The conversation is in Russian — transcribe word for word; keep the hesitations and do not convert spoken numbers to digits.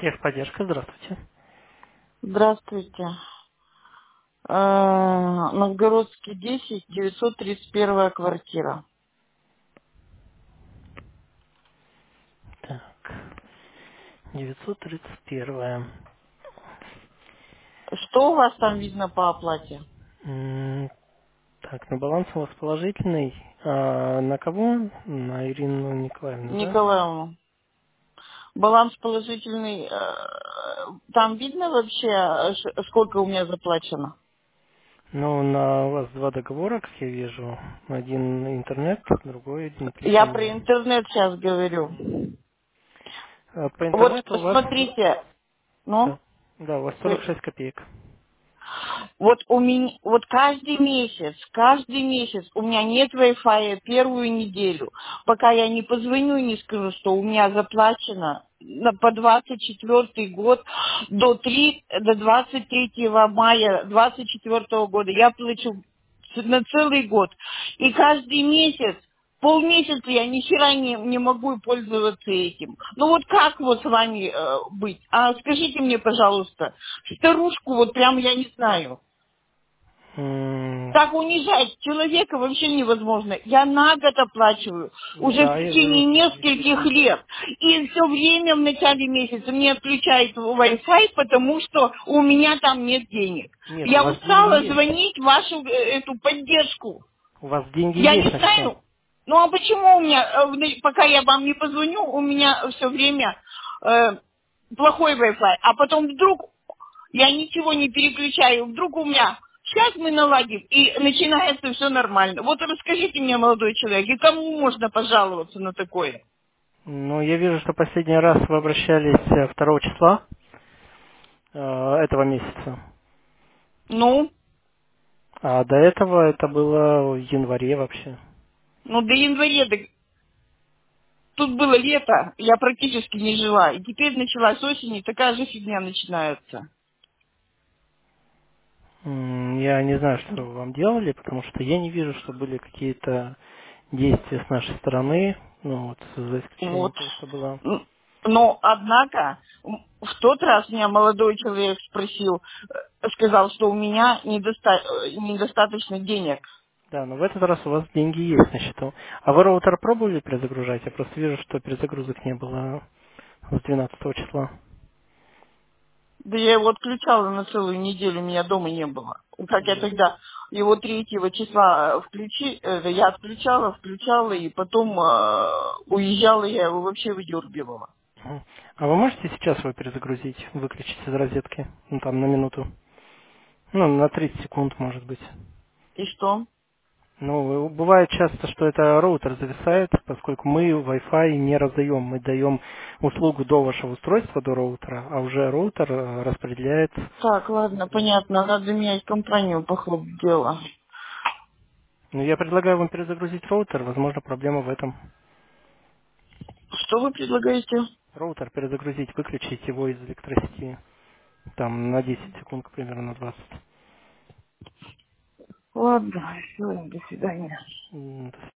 Техподдержка, здравствуйте. Здравствуйте. Э, Новгородский десять, девятьсот тридцать первая квартира. Так, девятьсот тридцать один. Что у вас там видно по оплате? М, Так, на баланс у вас положительный. А на кого? На Ирину Николаевну, да? Николаевна. Баланс положительный. э, Там видно вообще, э, ш- сколько у меня заплачено? Ну, на у вас два договора, как я вижу. Один интернет, другой Я про внедрение. интернет сейчас говорю. А по Вот интернету у вас... смотрите, ну, Да, да, у вас сорок шесть копеек. Вот у меня, вот каждый месяц, каждый месяц у меня нет Wi-Fi первую неделю, пока я не позвоню и не скажу, что у меня заплачено на- по двадцать четвёртый год до, три, до двадцать третьего мая двадцать четвёртого года. Я плачу на целый год. И каждый месяц, полмесяца я ни хера не, не могу пользоваться этим. Ну вот как вот с вами э, быть? А скажите мне, пожалуйста, старушку вот прям я не знаю. М, Так унижать человека вообще невозможно. Я на год оплачиваю уже в Да, я вижу, течение нескольких действительно. лет. И все время в начале месяца мне отключают Wi-Fi, потому что у меня там нет денег. Нет, у Я вас деньги устала есть. звонить в вашу э, эту поддержку. У вас деньги Я не есть на счету. знаю. Ну а почему у меня, э, в- пока я вам не позвоню, у меня все время э, плохой Wi-Fi, а потом вдруг я ничего не переключаю, вдруг у меня сейчас мы наладим, и начинается все нормально. Вот расскажите мне, молодой человек, и кому можно пожаловаться на такое? Ну, я вижу, что последний раз вы обращались э, второго числа э, этого месяца. Ну, А до этого это было в январе вообще. ну до января, до- тут было лето, я практически не жила, и теперь началась осень, и такая же фигня начинается. М, Я не знаю, что вы вам делали, потому что я не вижу, что были какие-то действия с нашей стороны, ну вот, за исключением Вот. того, что было. М, Но, однако, м, в тот раз меня молодой человек спросил, э, сказал, что у меня недоста- э, недостаточно денег. Да, но в этот раз у вас деньги есть на счету. А вы роутер пробовали перезагружать? Я просто вижу, что перезагрузок не было с двенадцатого числа. Да я его отключала на целую неделю, меня дома не было. Как я М. тогда его третьего числа э, включи, э, я отключала, включала, и потом э, уезжала, я его вообще выдергивала. Мгм. А вы можете сейчас его перезагрузить, выключить из розетки? Ну, там, на минуту. Ну, на тридцать секунд, может быть. И что? Ну, бывает часто, что это роутер зависает, поскольку мы Wi-Fi не раздаем. Мы даем услугу до вашего устройства, до роутера, а уже роутер э, распределяет. Так, ладно, понятно, надо менять компанию по ходу дела. Ну, я предлагаю вам перезагрузить роутер, возможно, проблема в этом. Что вы предлагаете? Роутер перезагрузить, выключить его из электросети. Там на десять секунд, примерно на двадцать. Ладно, все, до свидания. М,